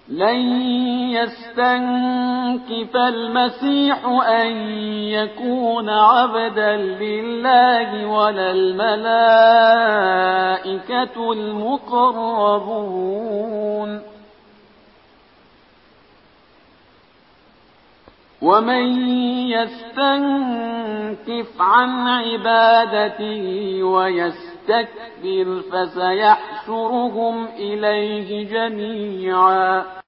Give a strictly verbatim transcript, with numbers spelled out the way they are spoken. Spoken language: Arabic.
لن يستنكف المسيح أن يكون عبدا لله ولا الملائكة المقربون، ومن يستنكف عن عبادته ويستكبر فسيحشرهم إليه جميعا.